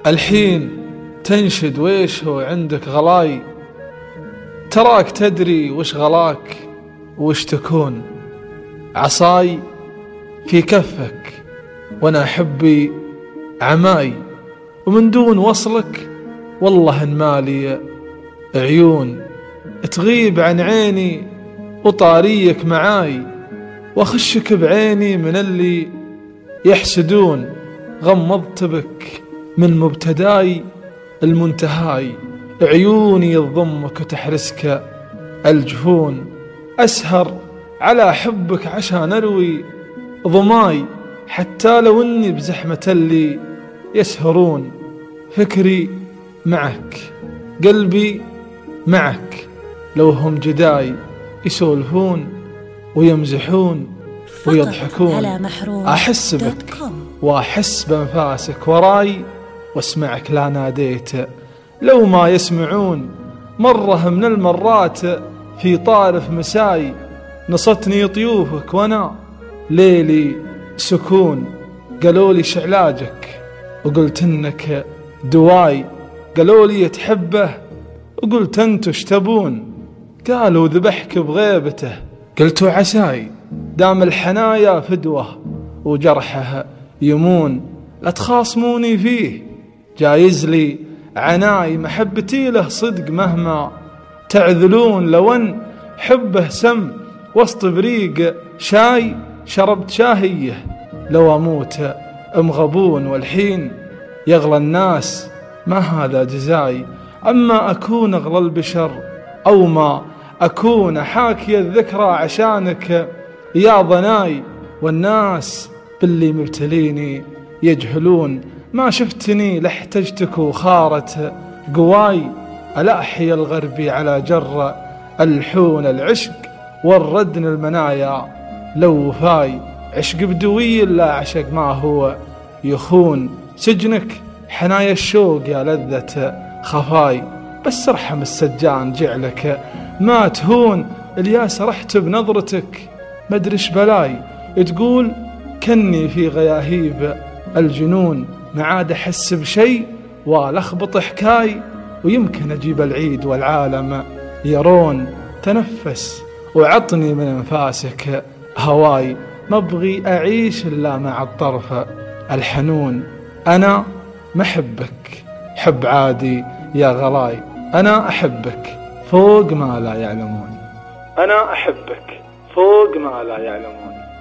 الحين تنشد ويش هو عندك غلاي، تراك تدري وش غلاك وش تكون. عصاي في كفك وانا حبي عماي، ومن دون وصلك والله ان مالي عيون. تغيب عن عيني وطاريك معاي، واخشك بعيني من اللي يحسدون. غمضت بك من مبتداي المنتهاي، عيوني تضمك وتحرسك الجفون. أسهر على حبك عشان أروي ضماي، حتى لو أني بزحمة اللي يسهرون. فكري معك قلبي معك، لو هم جداي يسولفون ويمزحون ويضحكون. أحس بك وأحس بأنفاسك وراي، واسمعك لا ناديت لو ما يسمعون. مرة من المرات في طارف مساي، نصتني طيوفك وانا ليلي سكون. قالوا لي شعلاجك وقلت انك دواي، قالوا لي تحبه وقلت انتو اشتبون. قالوا ذبحك بغيبته قلت عساي، دام الحنايا فدوه وجرحه يمون. لا تخاصموني فيه جايز لي عناي، محبتي له صدق مهما تعذلون. لو ان حبه سم وسط بريق شاي، شربت شاهيه لو اموت مغبون. والحين يغلى الناس ما هذا جزاي، اما اكون اغلى البشر او ما اكون حاكي الذكرى عشانك يا ضناي. والناس باللي مبتليني يجهلون، ما شفتني لاحتجتك وخارت قواي. الأحيا الغربي على جر الحون العشق، والردن المنايا لو وفاي. عشق بدوي لا عشق ما هو يخون، سجنك حنايا الشوق يا لذة خفاي. بس ارحم السجان جعلك ما تهون، الياس رحت بنظرتك مدرش بلاي. تقول كني في غياهيب الجنون، معاد أحس بشي والأخبط حكاي. ويمكن أجيب العيد والعالم يرون. تنفس وعطني من أنفاسك هواي، ما أبغي أعيش إلا مع الطرف الحنون. أنا محبك حب عادي يا غلاي، أنا أحبك فوق ما لا يعلمون. أنا أحبك فوق ما لا يعلمون.